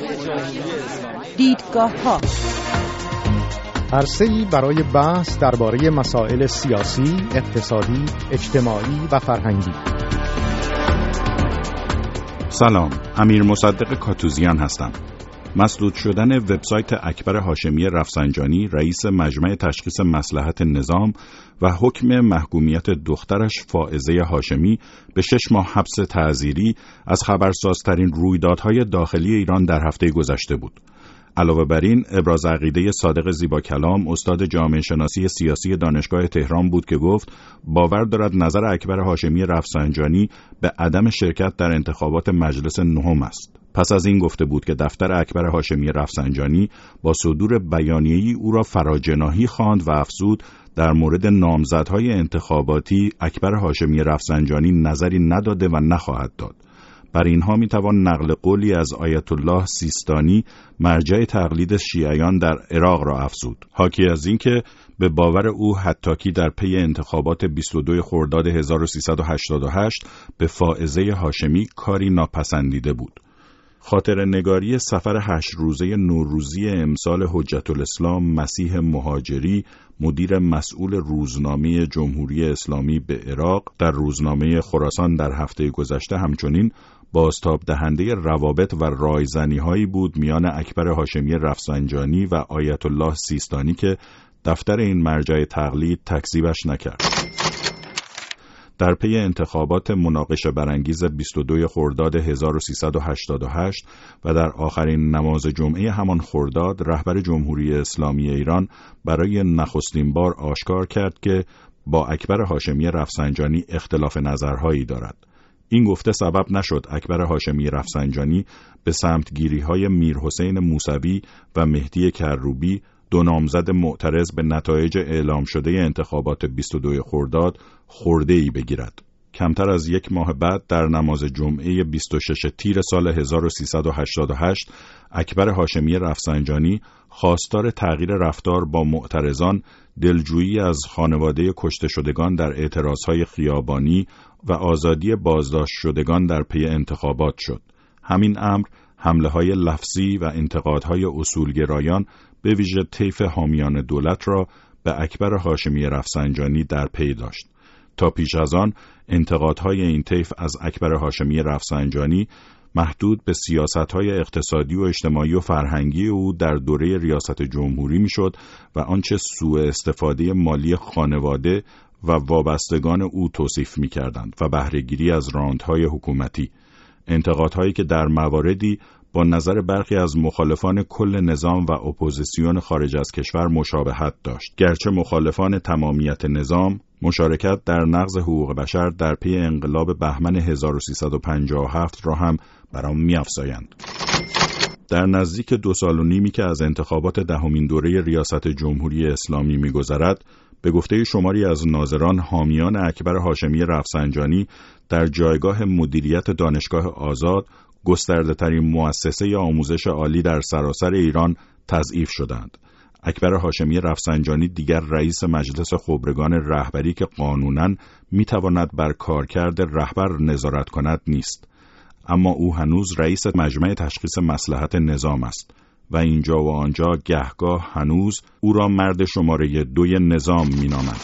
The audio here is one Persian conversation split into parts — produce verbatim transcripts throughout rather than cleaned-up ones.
دیدگاه‌ها عرصه‌ای برای بحث درباره مسائل سیاسی، اقتصادی، اجتماعی و فرهنگی. سلام، امیر مصدق کاتوزیان هستم. مسدود شدن وبسایت اکبر هاشمی رفسنجانی، رئیس مجمع تشخیص مصلحت نظام و حکم محکومیت دخترش فائزه هاشمی به شش ماه حبس تعزیری از خبرسازترین رویدادهای داخلی ایران در هفته گذشته بود. علاوه بر این، ابراز عقیده صادق زیباکلام، استاد جامعه شناسی سیاسی دانشگاه تهران بود که گفت باور دارد نظر اکبر هاشمی رفسنجانی به عدم شرکت در انتخابات مجلس نهم است. پس از این گفته بود که دفتر اکبر هاشمی رفسنجانی با صدور بیانیه‌ای او را فراجناحی خواند و افزود در مورد نامزدهای انتخاباتی اکبر هاشمی رفسنجانی نظری نداده و نخواهد داد. بر اینها میتوان نقل قولی از آیت الله سیستانی، مرجع تقلید شیعیان در عراق را افزود، حاکی از اینکه به باور او حتاکی در پی انتخابات بیست و دو خرداد هزار و سیصد و هشتاد و هشت به فائزه هاشمی کاری ناپسندیده بود. خاطر نگاری سفر هشت روزه نوروزی امسال حجت الاسلام مسیح مهاجری، مدیر مسئول روزنامه جمهوری اسلامی به عراق، در روزنامه خراسان در هفته گذشته همچنین بازتاب دهنده روابط و رایزنی هایی بود میان اکبر هاشمی رفسنجانی و آیت الله سیستانی که دفتر این مرجع تقلید تکذیبش نکرد. در پی انتخابات مناقشه برانگیز بیست و دو خرداد هزار و سیصد و هشتاد و هشت و در آخرین نماز جمعه همان خرداد، رهبر جمهوری اسلامی ایران برای نخستین بار آشکار کرد که با اکبر هاشمی رفسنجانی اختلاف نظرهایی دارد. این گفته سبب نشد اکبر هاشمی رفسنجانی به سمتگیری‌های میرحسین موسوی و مهدی کروبی، دو نامزد معترض به نتایج اعلام شده انتخابات بیست و دو خرداد خرده‌ای بگیرد. کمتر از یک ماه بعد در نماز جمعه بیست و شش تیر سال هزار و سیصد و هشتاد و هشت اکبر هاشمی رفسنجانی خواستار تغییر رفتار با معترضان، دلجویی از خانواده کشته شدگان در اعتراضهای خیابانی و آزادی بازداشت شدگان در پی انتخابات شد. همین امر حمله‌های لفظی و انتقادهای اصولگرایان به ویژه طیف حامیان دولت را به اکبر هاشمی رفسنجانی در پی داشت. تا پیش از آن انتقادهای این طیف از اکبر هاشمی رفسنجانی محدود به سیاست‌های اقتصادی و اجتماعی و فرهنگی او در دوره ریاست جمهوری میشد و آنچه سوء استفاده مالی خانواده و وابستگان او توصیف می‌کردند و بهره‌گیری از راندهای حکومتی. انتقادهایی که در مواردی با نظر برخی از مخالفان کل نظام و اپوزیسیون خارج از کشور مشابهت داشت، گرچه مخالفان تمامیت نظام مشارکت در نقض حقوق بشر در پی انقلاب بهمن هزار و سیصد و پنجاه و هفت را هم بر آن می‌افزایند. در نزدیک دو سال و نیمی که از انتخابات دهمین دوره ریاست جمهوری اسلامی می‌گذرد، به گفته شماری از ناظران، حامیان اکبر هاشمی رفسنجانی در جایگاه مدیریت دانشگاه آزاد، گسترده ترین مؤسسه آموزش عالی در سراسر ایران، تضعیف شدند. اکبر هاشمی رفسنجانی دیگر رئیس مجلس خبرگان رهبری که قانوناً میتواند بر کارکرد رهبر نظارت کند نیست، اما او هنوز رئیس مجمع تشخیص مصلحت نظام است و اینجا و آنجا گهگاه هنوز او را مرد شماره دوی نظام مینامند.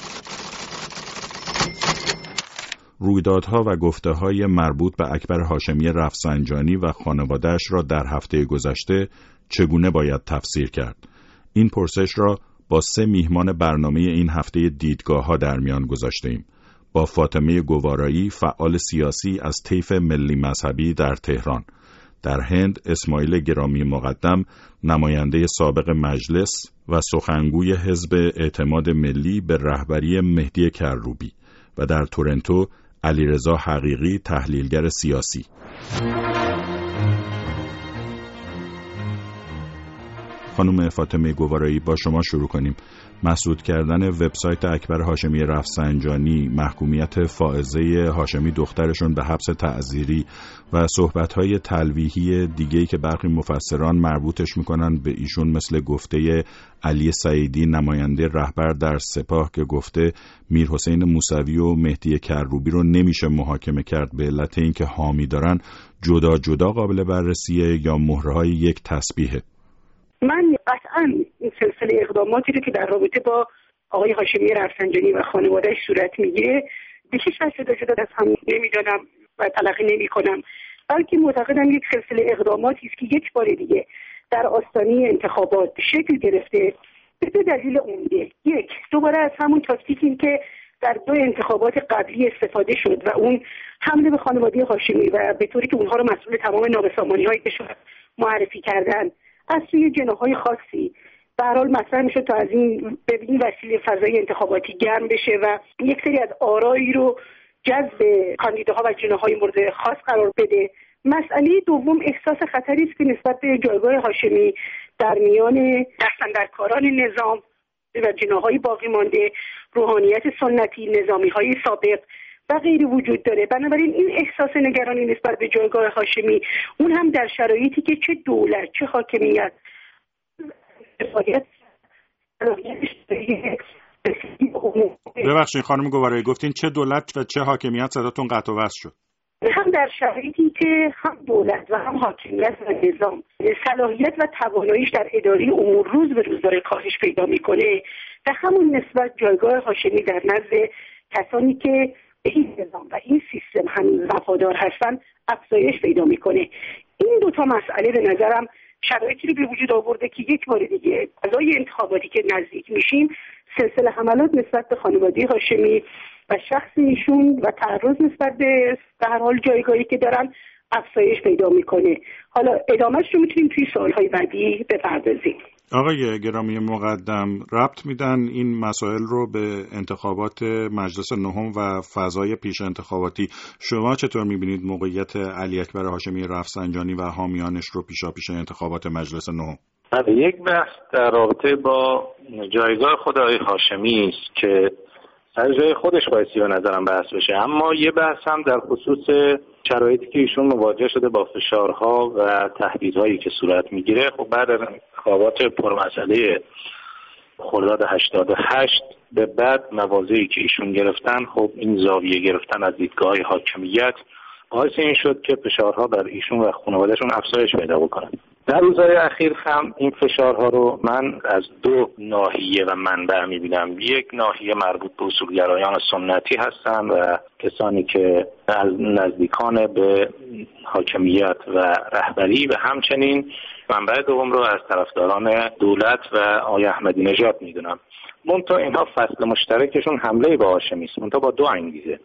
رویدادها و گفته‌های مربوط به اکبر هاشمی رفسنجانی و خانواده‌اش را در هفته گذشته چگونه باید تفسیر کرد؟ این پرسش را با سه میهمان برنامه این هفته دیدگاه‌ها در میان گذاشتیم. با فاطمه گوارایی، فعال سیاسی از طیف ملی مذهبی در تهران. در هند اسماعیل گرامی مقدم، نماینده سابق مجلس و سخنگوی حزب اعتماد ملی به رهبری مهدی کروبی. و در تورنتو علیرضا حقیقی، تحلیلگر سیاسی. خانم فاطمه گوارایی، با شما شروع کنیم. مسدود کردن وبسایت اکبر هاشمی رفسنجانی، محکومیت فائزه هاشمی دخترشون به حبس تعزیری و صحبت‌های تلویحی دیگه‌ای که برخی مفسران مربوطش می‌کنن به ایشون، مثل گفته علی سعیدی نماینده رهبر در سپاه که گفته میرحسین موسوی و مهدی کروبی رو نمیشه محاکمه کرد به علت اینکه حامی دارن، جدا جدا قابل بررسیه یا مهرهای یک تسبیحه؟ من قطعاً این سلسله اقداماتی رو که در رابطه با آقای هاشمی رفسنجانی و خانواده‌اش صورت میگیره به هیچ وجه جدا جدا از هم نمیدانم و تلقی نمی‌کنم، بلکه معتقدم یک سلسله اقداماتی است که یک بار دیگه در آستانه انتخابات شکل گرفته به دو دلیل عمده. یک، دوباره از همون تاکتیکی که در دو انتخابات قبلی استفاده شد و اون حمله به خانواده هاشمی و به طوری که اونها رو مسئول تمام نابسامانی‌های کشور معرفی کردن از سوی جناح‌های خاصی به هر حال مطرح میشه تا از این به این وسیله فضای انتخاباتی گرم بشه و یک سری از آرایی رو جذب کاندیداها و جناح‌های مورد خاص قرار بده. مسئله دوم احساس خطری است که نسبت به جایگاه هاشمی در میان دستاندرکاران نظام و جناح‌های باقی مانده، روحانیت سنتی، نظامی‌های سابق و غیری وجود داره. بنابراین این احساس نگرانی نسبت به جایگاه هاشمی، اون هم در شرایطی که چه دولت چه حاکمیت ببخشید خانم گوارایی، گفتین چه دولت و چه حاکمیت، صداتون قطع و وصل شد. هم در شرایطی که هم دولت و هم حاکمیت و نظام صلاحیت و تواناییش در اداره امور روز به روز داره کاهش پیدا میکنه و همون نسبت جایگاه هاشمی در نزد کسانی که به این نظام و این سیستم هنوز وفادار هستن افزایش پیدا میکنه. این دو تا مسئله به نظرم شرایطی رو به وجود آورده که یک بار دیگه فضای انتخاباتی که نزدیک میشیم، سلسله حملات نسبت به خانواده هاشمی و شخص ایشون و تعرض نسبت به به هر حال جایگاهی که دارن افزایش پیدا میکنه. حالا ادامهش رو میتونیم توی سوالهای بعدی بپردازیم. آقای گرامی مقدم، ربط میدن این مسائل رو به انتخابات مجلس نهم و فضای پیش انتخاباتی. شما چطور میبینید موقعیت علی اکبر هاشمی رفسنجانی و حامیانش رو پیشا پیش انتخابات مجلس نهم؟ یک بحث در رابطه با جایگاه خود آقای هاشمی است که از جای خودش بایستی به نظرم بحث بشه، اما یه بحث هم در خصوص شرایطی که ایشون مواجه شده با فشارها و تهدیدهایی که صورت میگیره. خب بعد از انتخابات پرمسئله خرداد هشتاد و هشت به بعد مواضعی که ایشون گرفتن، خب این زاویه گرفتن از دیدگاه حاکمیت باعث این شد که فشارها بر ایشون و خانواده‌شون افزایش پیدا بکنه. در روزهای اخیر هم این فشارها رو من از دو ناحیه و منبع می‌بینم. یک ناحیه مربوط به اصولگرایان سنتی هستند و کسانی که از نزدیکان به حاکمیت و رهبری، و همچنین منبع دوم رو از طرفداران دولت و آقای احمدی نژاد می‌دونم. منتها اینها فصل مشترکشون حمله به هاشمی است، منتها با دو انگیزه.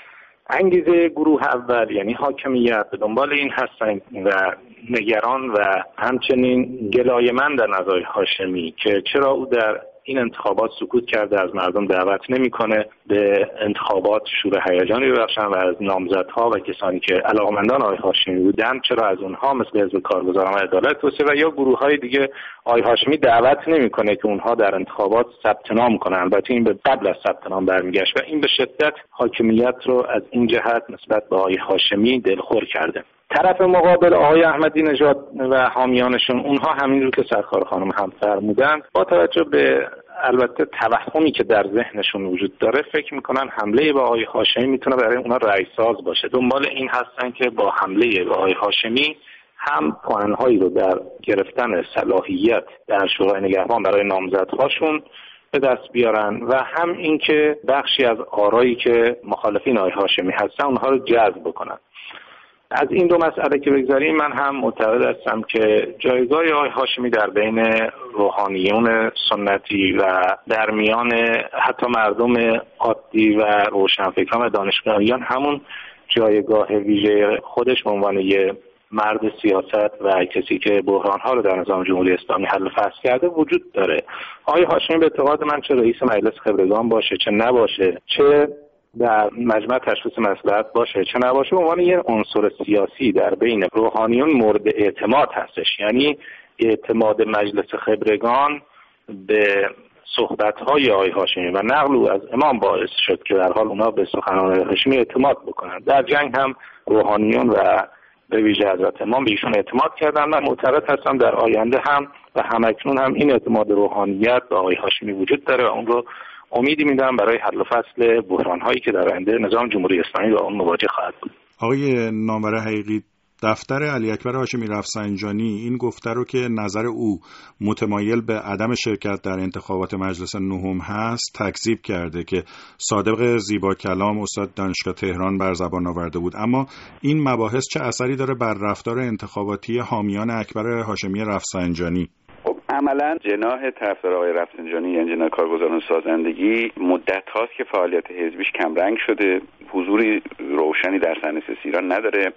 انگیزه گروه اول یعنی حاکمیت به دنبال این هستند و نگران و همچنین گلایه‌مند در نظر هاشمی که چرا او در این انتخابات سکوت کرده، از مردم دعوت نمی‌کنه به انتخابات شور هیجانی ببخشن و از نامزدها و کسانی که علاقمندان آقای هاشمی بودن چرا از اونها مثل حزب کارگزاران و عدالت توسعه و یا گروه‌های دیگه آقای هاشمی دعوت نمی‌کنه که اونها در انتخابات ثبت نام کنن. البته این به قبل از ثبت نام برمیگشت و این به شدت حاکمیت رو از این جهت نسبت به آقای هاشمی دلخور کرده. طرف مقابل آقای احمدی نژاد و حامیانشون، اونها همین رو که سرکار خانم هم فرمودن، با توجه به البته توهمی که در ذهنشون وجود داره فکر میکنن حمله به آقای هاشمی میتونه برای اونا رأیساز باشه. دنبال این هستن که با حمله به آقای هاشمی هم پوانهایی رو در گرفتن صلاحیت در شورای نگهبان برای نامزدهاشون به دست بیارن و هم اینکه بخشی از آرایی که مخالفین آقای هاشمی هستن اونها رو جذب بکنن. از این دو مسئله که بگذاریم، من هم معتقد هستم که جایگاه آقای هاشمی در بین روحانیون سنتی و در میان حتی مردم عادی و روشنفکران و دانشگاهیان همون جایگاه ویژه خودش به عنوان یه مرد سیاست و کسی که بحران‌ها رو در نظام جمهوری اسلامی حل فصل کرده وجود داره. آقای هاشمی به اعتقاد من چه رئیس مجلس خبرگان باشه چه نباشه، چه در مجمع تشخیص مصلحت باشه چه نباشه، به عنوان یه عنصر سیاسی در بین روحانیون مورد اعتماد هستش. یعنی اعتماد مجلس خبرگان به صحبت‌های آقای هاشمی و نقل او از امام باعث شد که در حال اونا به سخنان هاشمی اعتماد بکنن. در جنگ هم روحانیون و به ویژه حضرت امام به ایشون اعتماد کردن. من معتقد هستم در آینده هم و همکنون هم این اعتماد روحانیت به آقای هاشمی وجود داره و اون رو امیدی میدم برای حل و فصل بحران‌هایی که در آینده نظام جمهوری اسلامی با اون مواجه خواهد بود. آقای نامور حقیقی، دفتر علی اکبر هاشمی رفسنجانی این گفته رو که نظر او متمایل به عدم شرکت در انتخابات مجلس نهم هست تکذیب کرده که صادق زیبا کلام استاد دانشگاه تهران بر زبان آورده بود. اما این مباحث چه اثری داره بر رفتار انتخاباتی حامیان اکبر هاشمی رفسنجانی؟ خب عملا جناح طرفدار آقای رفسنجانی یعنی جناح کارگزاران سازندگی مدت هاست که فعالیت حزبیش کمرنگ شده، حضوری روشنی در صحنه سیاسی ایران نداره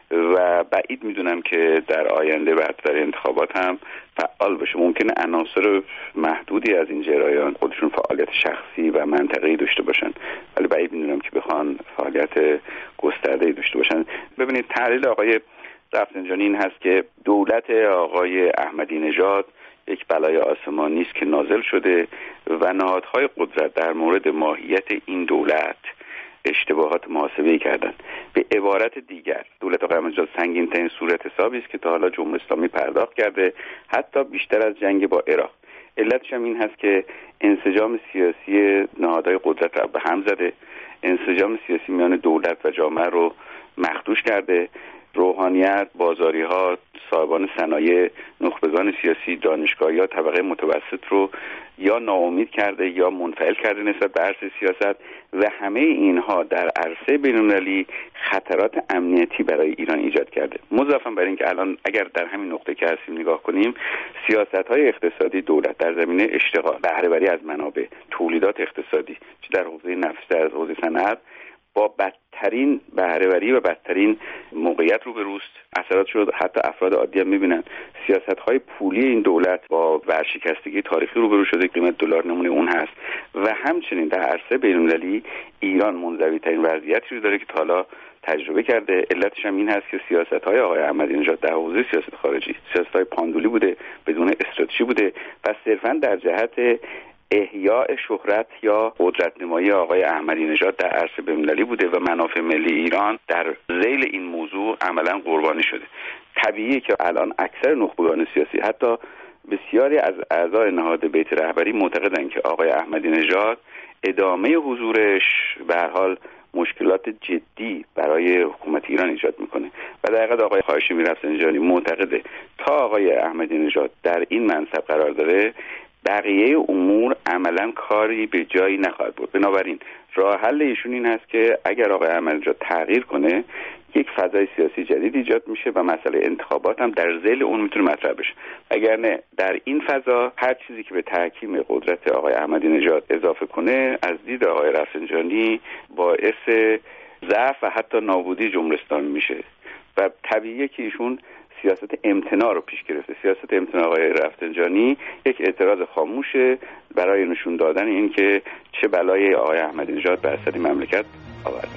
و بعید میدونم که در آینده بعد در انتخابات هم فعال بشه. ممکنه عناصر محدودی از این جریان خودشون فعالیت شخصی و منطقه‌ای داشته باشن، ولی بعید میدونم که بخوان فعالیت گسترده‌ای داشته باشن. ببینید تحلیل آقای رفسنجانی این هست که دولت آقای احمدی نژاد یک بلای آسمانی است که نازل شده و نهادهای قدرت در مورد ماهیت این دولت اشتباهات محاسبه‌ای کردن. به عبارت دیگر دولت آقای احمدی نژاد سنگین‌ترین صورت حسابی است که تا حالا جمهوری اسلامی پرداخت کرده، حتی بیشتر از جنگ با عراق. علتش هم این هست که انسجام سیاسی نهادهای قدرت را به هم زده، انسجام سیاسی میان دولت و جامعه رو مخدوش کرده، روحانیت، بازاری‌ها، صاحبان صنایع، نخبگان سیاسی، دانشگاهی‌ها، طبقه متوسط رو یا ناامید کرده یا منفعل کرده نسبت به عرصه سیاست و همه اینها در عرصه بین‌المللی خطرات امنیتی برای ایران ایجاد کرده. مضافاً بر این که الان اگر در همین نقطه که هستیم نگاه کنیم، سیاست‌های اقتصادی دولت در زمینه اشتغال، بهره‌وری از منابع، تولیدات اقتصادی، چه در حوزه نفت، در حوزه صنعت، با بدترین بهره‌وری و بدترین موقعیت رو به روست. اثرات شد حتی افراد عادی هم می‌بینن. سیاست‌های پولی این دولت با ورشکستگی تاریخی روبرو شده، قیمت دلار نمونه اون هست و همچنین در عرصه بین‌المللی ایران منزوی‌ترین وضعیتی رو داره که تا حالا تجربه کرده. علتش هم این هست که سیاست‌های آقای احمدی نژاد در حوزه سیاست خارجی سیاست‌های پاندولی بوده، بدون استراتژی بوده و صرفاً در جهت احیاء شهرت یا قدرت نمایی آقای احمدی نژاد در عرصه بین‌المللی بوده و منافع ملی ایران در ذیل این موضوع عملاً قربانی شده. طبیعیه که الان اکثر نخبگان سیاسی، حتی بسیاری از اعضای نهاد بیت رهبری معتقدند که آقای احمدی نژاد ادامه حضورش به هر حال مشکلات جدی برای حکومت ایران ایجاد میکنه و در حقیقت آقای هاشمی رفسنجانی معتقده تا آقای احمدی نژاد در این منصب قرار داره بقیه امور عملا کاری به جایی نخواهد بود. بنابراین راه حل ایشون این هست که اگر آقای احمدی نژاد تغییر کنه یک فضای سیاسی جدید ایجاد میشه و مسئله انتخابات هم در ذیل اون میتونه مطرح بشه. اگر نه در این فضا هر چیزی که به تحکیم قدرت آقای احمدی نژاد اضافه کنه از دید آقای رفسنجانی باعث ضعف و حتی نابودی جمهوری اسلامی میشه و طبیعیه که ایشون سیاست امتناع رو پیش گرفته. سیاست امتناع آقای رفسنجانی یک اعتراض خاموشه برای نشون دادن این که چه بلای آقای احمدی نژاد بر سر مملکت آورده.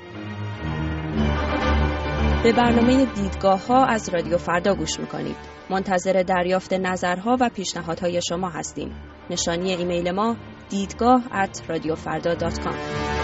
به برنامه دیدگاه‌ها از رادیو فردا گوش می‌کنید. منتظر دریافت نظرها و پیشنهادهای شما هستیم. نشانی ایمیل ما دیدگاه ات رادیو فردا دات کام.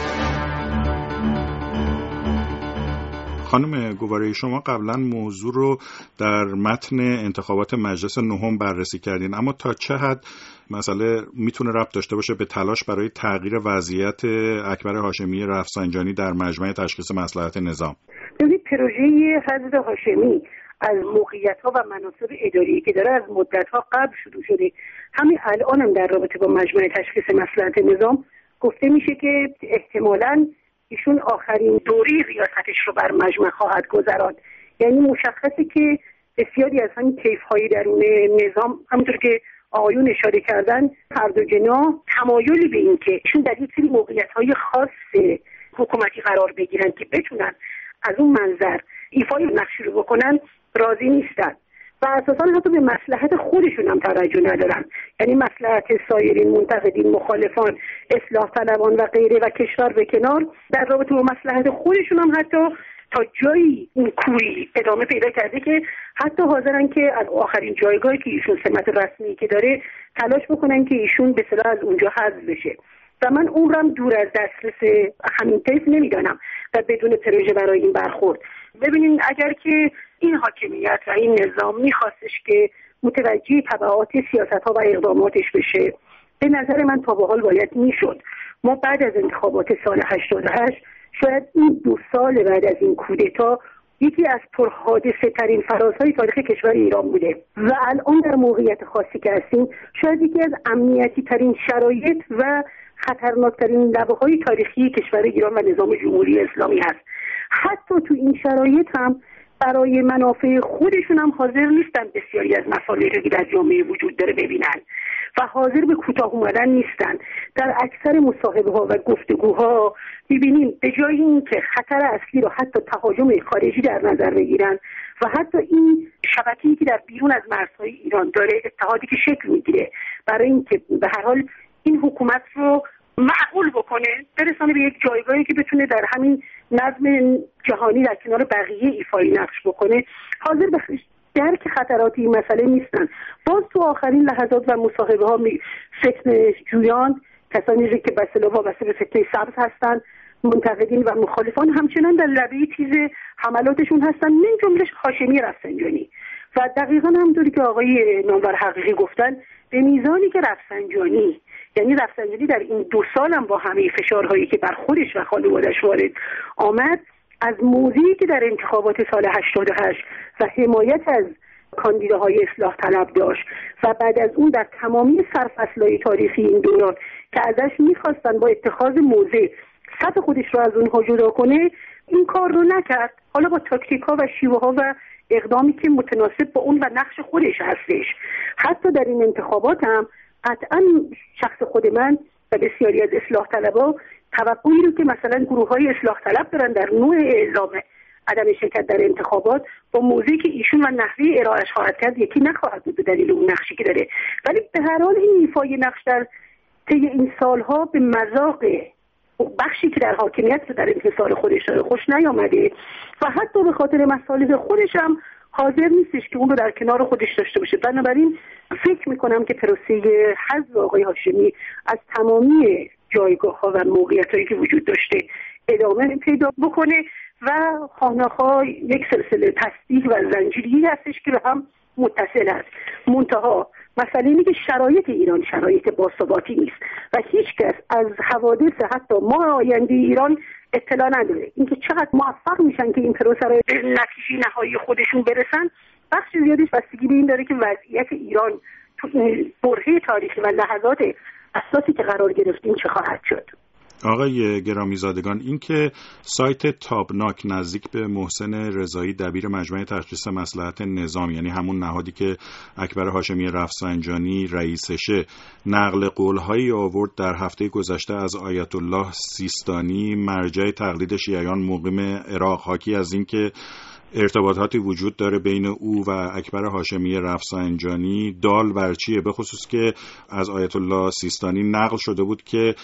خانم گواره، شما قبلا موضوع رو در متن انتخابات مجلس نهم بررسی کردین، اما تا چه حد مسئله میتونه ربط داشته باشه به تلاش برای تغییر وضعیت اکبر هاشمی رفسنجانی در مجمع تشخیص مصلحت نظام؟ ببینید پروژه حضرت هاشمی از موقعیت‌ها و مناصب اداری که داره از مدت‌ها قبل شروع شده. همین الان هم در رابطه با مجمع تشخیص مصلحت نظام گفته میشه که احتمالاً ایشون آخرین دوره ریاستش رو بر مجمع خواهد گذراند. یعنی مشخصه که بسیاری از همین کیف‌های درون نظام همونطور که آقایون اشاره کردن هر دو جناح تمایلی به این که ایشون در یک سری موقعیت‌های خاص حکومتی قرار بگیرن که بتونن از اون منظر ایفای نقشی رو بکنن راضی نیستن و اساساً حتی به مصلحت خودشون هم توجه ندارن. یعنی مصلحت سایرین منتقدین، مخالفان، اصلاح طلبان و غیره و کشور به کنار، در رابطه با مصلحت خودشون هم حتی تا جایی این کوری ادامه پیدا کرده که حتی حاضرن که از آخرین جایگاهی که ایشون سمت رسمی که داره تلاش بکنن که ایشون به اصطلاح از اونجا حذف بشه و من عمرم دور از دسترس همین طیف نمیدانم و بدون پروژه برای این برخورد. ببینید اگر که این حاکمیت و این نظام میخواستش که متوجه تبعات سیاست‌ها و اقداماتش بشه، به نظر من تا به حال باید میشد ما بعد از انتخابات سال هشتاد و هشت شاید این دو سال بعد از این کودتا یکی از پرحادثه ترین فرازهای تاریخ کشور ایران بوده و الان در موقعیت خاصی که هستیم شاید یکی از امنیتی ترین شرایط و خطرناکترین لبه‌های تاریخی کشور ایران و نظام جمهوری اسلامی هست. حتی تو این شرایط هم برای منافع خودشون هم حاضر نیستن بسیاری از مصالحی که در جامعه وجود داره ببینن و حاضر به کوتاه اومدن نیستن. در اکثر مصاحبه‌ها و گفتگوها می‌بینیم به جای اینکه خطر اصلی رو حتی تهاجم خارجی در نظر بگیرن و حتی این شبکه‌ای که در بیرون از مرزهای ایران داره اتحادی که شکل میگیره برای اینکه به هر حال این حکومت رو معقول بکنه برسانه به یک جایگاهی که بتونه در همین نظم جهانی در کنار بقیه ایفای نقش بکنه، حاضر به درک خطرات این مسئله نیستن. باز تو آخرین لحظات و مصاحبه ها فتنه جویان، کسانی که به اصطلاح وابسته به فتنه سبز هستن، منتقدین و مخالفان همچنان در لبه تیز حملاتشون هستن، من جمله‌اش هاشمی رفسنجانی. و دقیقاً همونطوری که آقای نامور حقیقی گفتن، به میزانی که رفسنجانی یعنی رفسنجانی در این دو سال هم با همه فشارهایی که بر خودش و خانواده‌اش وارد آمد، از موضعی که در انتخابات سال هشتاد و هشت و حمایت از کاندیداهای اصلاح طلب داشت و بعد از اون در تمامی سرفصل‌های تاریخی این دوران که ازش می‌خواستن با اتخاذ موضع صف خودش رو از اونها جدا کنه، این کار رو نکرد. حالا با تاکتیک‌ها و شیوه‌ها و اقدامی که متناسب با اون و نقش خودش هستش. حتی در این انتخابات هم قطعاً شخص خود من و بسیاری از اصلاح طلبها توقعی رو که مثلا گروه‌های اصلاح طلب دارن در نوع اعلام عدم شرکت در انتخابات با موضوعی که ایشون و نحوه ارائهش خواهد کرد یکی نخواهد بود به دلیل اون نقشی که داره. ولی به هر حال این ایفای نقش در طی این سالها به مذاق بخشی که در حاکمیت و در انحصار خودش داره خوش نیامده و حتی به خاطر مصالح خودش هم حاضر نیستش که اون رو در کنار خودش داشته باشه. بنابراین فکر میکنم که پروسه حذف آقای هاشمی از تمامی جایگاه‌ها و موقعیت‌هایی که وجود داشته ادامه پیدا بکنه و خانه‌ها یک سلسله تصدیق و زنجیری هستش که به هم متصل است. منتها مسئله اینه که شرایط ایران شرایط باثباتی نیست و هیچ کس از حوادث حتی ماه آینده ایران اطلاع نداره. اینکه چقدر موفق میشن که این پروسه رو به نتیجه نهایی خودشون برسن، بخش زیادیش بستگی به این داره که وضعیت ایران تو این برهه تاریخی و لحظات اساسی که قرار گرفتیم چه خواهد شد. آقای گرامیزادگان، این که سایت تابناک نزدیک به محسن رضایی دبیر مجمع تشخیص مصلحت نظام، یعنی همون نهادی که اکبر هاشمی رفسنجانی رئیسشه، نقل قول‌هایی آورد در هفته گذشته از آیت الله سیستانی، مرجع تقلید شیعیان مقیم عراق، حاکی از این که ارتباطاتی وجود داره بین او و اکبر هاشمی رفسنجانی. دال بر چیه؟ به خصوص که از آیت الله سیستانی نقل شده بود که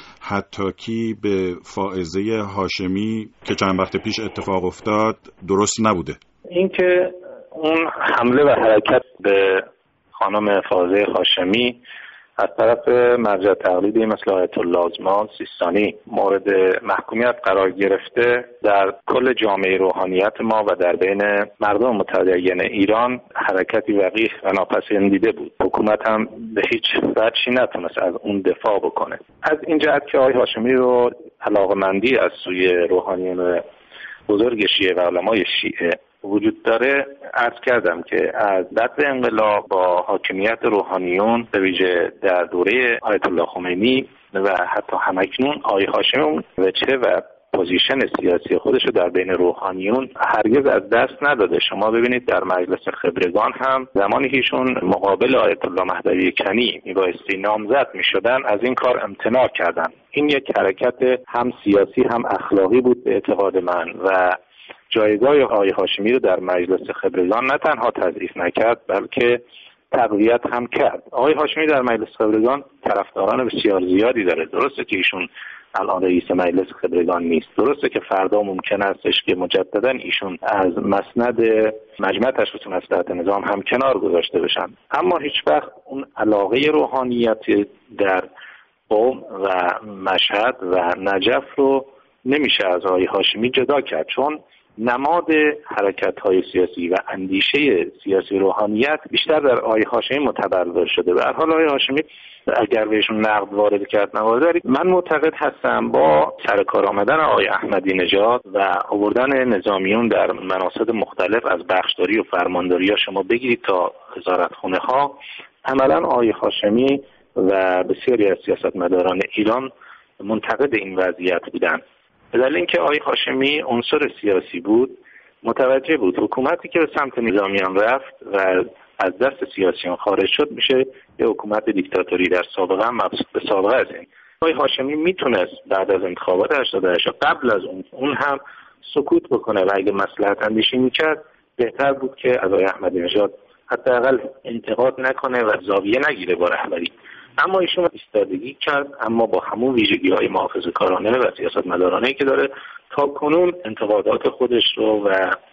حتاکی به فائزه هاشمی که چند وقت پیش اتفاق افتاد درست نبوده. این که اون حمله و حرکت به خانم فائزه هاشمی از طرف مرجع تقلیدی مثل آیت الله آزمان سیستانی مورد محکومیت قرار گرفته، در کل جامعه روحانیت ما و در بین مردم متدین ایران حرکتی وقیح و ناپسندیده بود. حکومت هم به هیچ وجهی نتونست از اون دفاع بکنه. از این جهت که آقای هاشمی رو علاقمندی از سوی روحانیون بزرگ شیعه و علمای شیعه وجود داره، عرض کردم که از بعد انقلاب با حاکمیت روحانیون به ویژه در دوره آیت الله خمینی و حتی همکنون آقای هاشمی وجهه و پوزیشن سیاسی خودش رو در بین روحانیون هرگز از دست نداده. شما ببینید در مجلس خبرگان هم زمانی که ایشون مقابل آیت الله مهدوی کنی میبایستی نامزد میشدن از این کار امتناع کردن. این یک حرکت هم سیاسی هم اخلاقی بود به اعتقاد من و جایگاه آقای هاشمی رو در مجلس خبرگان نه تنها تضعیف نکرد بلکه تقویت هم کرد. آقای هاشمی در مجلس خبرگان طرفداران بسیار زیادی داره. درسته که ایشون الان رئیس مجلس خبرگان نیست. درسته که فردا ممکن استش که مجددا ایشون از مسند مجمع تشخیص مصلحت نظام هم کنار گذاشته بشن، اما هیچ وقت اون علاقه روحانیت در قم و مشهد و نجف رو نمیشه از آقای هاشمی جدا کرد، چون نماد حرکت‌های سیاسی و اندیشه سیاسی روحانیت بیشتر در آقای هاشمی متبلور شده. به هر حال آقای هاشمی اگر بهشون نقد وارد کرد نوارد، من معتقد هستم با سر کار آمدن آقای احمدی نژاد و آوردن نظامیون در مناصب مختلف از بخشداری و فرمانداری ها شما بگیرید تا وزارتخونه ها، عملا آقای هاشمی و بسیاری از سیاستمداران ایران منتقد این وضعیت بودند. به دلیل اینکه آقای هاشمی عنصر سیاسی بود، متوجه بود حکومتی که به سمت نظامیان رفت و از دست سیاسیون خارج شد میشه یه حکومت دیکتاتوری. در سابقه هم مبسوط به سابقه از این آقای هاشمی میتونست بعد از انتخابات هشتاد و هشت قبل از اون اون هم سکوت بکنه و اگه مصلحت اندیشی میکرد بهتر بود که از آقای احمدی نژاد حداقل انتقاد نکنه و زاویه نگیره با رهبری. اما ایشون ایستادگی کرد، اما با همون ویژگی‌های محافظه‌کارانه و سیاستمدارانه‌ای که داره تا کنون انتقادات خودش رو و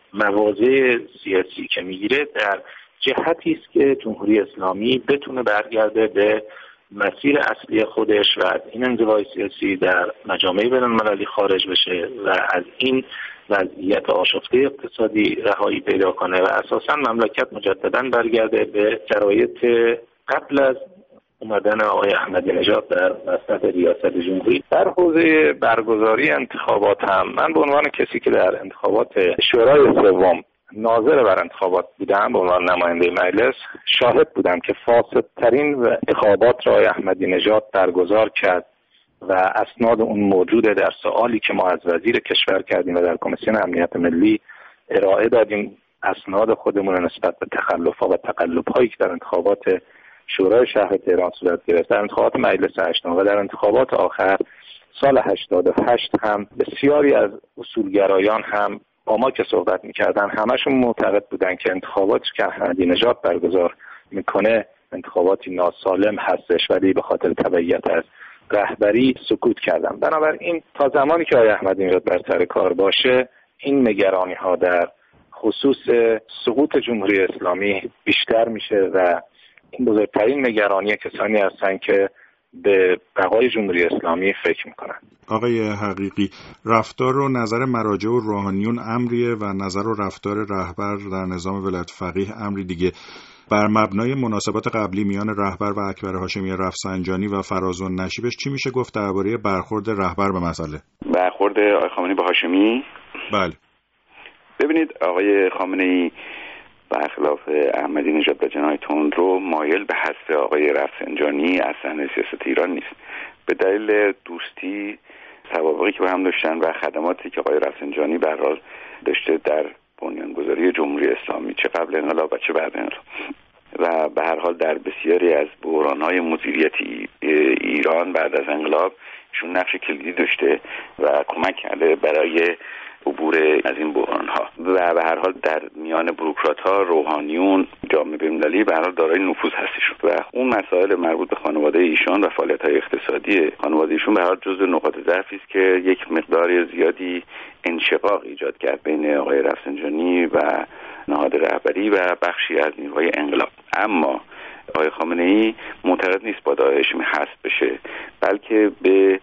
مواضع سیاسی که میگیره در جهتی است که جمهوری اسلامی بتونه برگرده به مسیر اصلی خودش و از این انزوای سیاسی در مجامع بین‌المللی خارج بشه و از این وضعیت آشفته اقتصادی رهایی پیدا کنه و اساساً مملکت مجدداً برگرده به شرایط قبل از اومدن آقای احمدی نژاد در مسند ریاست جمهوری. در حوزه برگزاری انتخابات هم من به عنوان کسی که در انتخابات شورای سوم ناظر بر انتخابات بودم، به عنوان نماینده مجلس شاهد بودم که فاسدترین انتخابات را آقای احمدی نژاد برگزار کرد و اسناد اون موجوده در سوالی که ما از وزیر کشور کردیم و در کمیسیون امنیت ملی ارائه دادیم. اسناد خودمون نسبت به تخلف‌ها و تقلب‌هایی که در انتخابات شورای شهر تهران صورت گرفت، در انتخابات مجلس هشتم و در انتخابات آخر سال هشتاد و هشت هم بسیاری از اصولگرایان هم با ما که صحبت می‌کردن همشون معتقد بودن که انتخاباتی که احمدی نژاد برگزار میکنه انتخاباتی ناسالم هستش، ولی به خاطر تبعیت از رهبری سکوت کردن. بنابراین تا زمانی که آقای احمدی نژاد بر سر کار باشه این نگرانی‌ها در خصوص سقوط جمهوری اسلامی بیشتر میشه و این بزرگترین نگرانی کسانی هستند که به بقای جمهوری اسلامی فکر میکنن. آقای حقیقی، رفتار و نظر مراجع و روحانیون امریه و نظر و رفتار رهبر در نظام ولایت فقیه امری دیگه. بر مبنای مناسبات قبلی میان رهبر و اکبر هاشمی رفسنجانی و فراز النشیبش چی میشه گفت درباره برخورد رهبر به مسئله؟ برخورد آقای خامنه‌ای به هاشمی؟ بله. ببینید آقای خامنه‌ای برخلاف احمدی نژاد و جناح تندرو مایل به حذف آقای رفسنجانی از صحنه سیاست ایران نیست. به دلیل دوستی سوابقی که با هم داشتن و خدماتی که آقای رفسنجانی به هر حال داشته در بنیانگذاری جمهوری اسلامی، چه قبل انقلاب و چه بعد انقلاب، و به هر حال در بسیاری از بحران‌های مدیریتی ایران بعد از انقلاب ایشون نقش کلیدی داشته و کمک کرده برای عبور از این بحران‌ها و به هر حال در میان بوروکرات‌ها، روحانیون، جامعه بین‌المللی به هر حال دارای نفوذ هستش و اون مسائل مربوط به خانواده ایشان و فعالیت‌های اقتصادی خانواده ایشون به هر حال جزو نقاط ضعفی است که یک مقدار زیادی انشقاق ایجاد کرد بین آقای رفسنجانی و نهاد رهبری و بخشی از نیروهای انقلاب. اما آقای خامنه‌ای معتقد نیست با داعش حذف بشه، بلکه به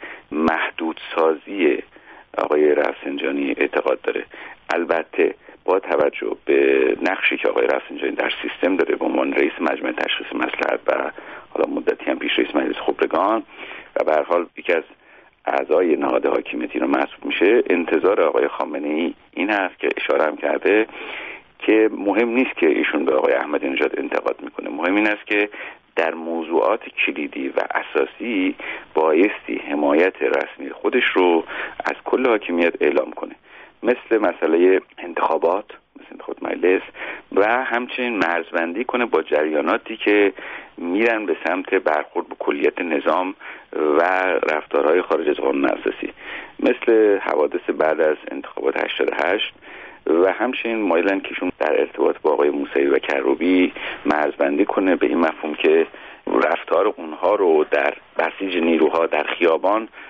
محدودسازی آقای رفسنجانی اعتقاد داره. البته با توجه به نقشی که آقای رفسنجانی در سیستم داره به عنوان رئیس مجمع تشخیص مصلحت و حالا مدتی هم پیش رئیس مجلس خبرگان و به هر حال یکی از اعضای نهاد حاکمیتی رو محسوب میشه، انتظار آقای خامنه‌ای این هست که اشاره هم کرده که مهم نیست که ایشون به آقای احمدی نژاد انتقاد میکنه، مهم این است که در موضوعات کلیدی و اساسی بایستی حمایت رسمی خودش رو از کل حاکمیت اعلام کنه، مثل مسئله انتخابات، مثل انتخابات مجلس و همچنین مرزبندی کنه با جریاناتی که میرن به سمت برخورد با کلیت نظام و رفتارهای خارج از قانون اساسی، مثل حوادث بعد از انتخابات هشتاد و هشت و همچنین مایلن کهشون در ارتباط با آقای موسوی و کروبی مرزبندی کنه به این مفهوم که رفتار اونها رو در بسیج نیروها در خیابان به عنوان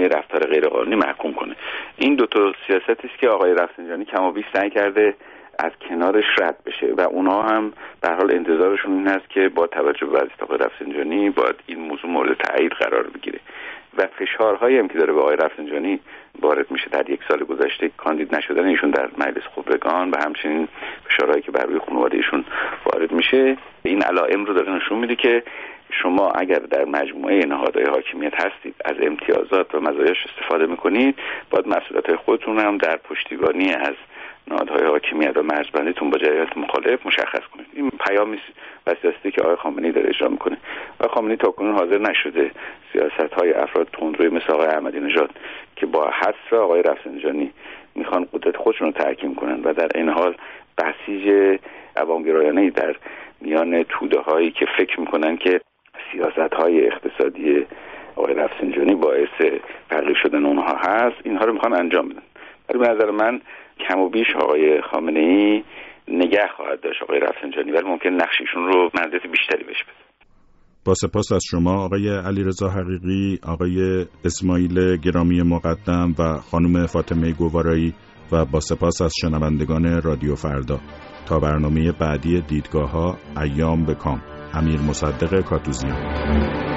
مجموعه رفتار غیرقانونی محکوم کنه. این دو تا سیاستی است که آقای رفسنجانی کم و بیش سعی کرده از کنارش رد بشه و اونها هم به هر حال انتظارشون این است که با توجه به وضعیت آقای رفسنجانی باید این موضوع مورد تایید قرار بگیره و فشارهایی هم که داره به آقای رفسنجانی وارد میشه در یک سال گذشته، کاندید نشدن ایشون در مجلس خبرگان و همچنین فشارهایی که بر روی خانواده ایشون وارد میشه، این علائم رو داره نشون میده که شما اگر در مجموعه نهادهای حاکمیت هستید، از امتیازات و مزایاش استفاده میکنید، باید مسئولیت‌های خودتون هم در پشتیبانی از نهادهای حاکمیت و مرزبندیتون با جریانات مخالف مشخص کنید. این پیامی و سیاستی که آقای خامنه‌ای داره اجرا میکنه. آقای خامنه‌ای تاکنون حاضر نشده سیاست‌های افراد تندروی مثل آقای احمدی نژاد که با حذف آقای رفسنجانی میخوان قدرت خودشون رو تحکیم کنن و در این حال بسیج عوامگرایانه‌ای در میان توده‌هایی که فکر میکنن که سیاست‌های اقتصادی آقای رفسنجانی باعث تغییر شدن اونها هست، اینها رو میخوان انجام بدن. ولی به نظر من کم و بیش آقای خامنه‌ای نگه خواهد داشت آقای رفسنجانی، ولی ممکن نقششون رو مدت بیشتری بهش بده. با سپاس از شما آقای علیرضا حقیقی، آقای اسماعیل گرامی مقدم و خانم فاطمه گوارایی و با سپاس از شنوندگان رادیو فردا. تا برنامه بعدی دیدگاه‌ها، ایام به کام. امیر مصدق کاتوزیان.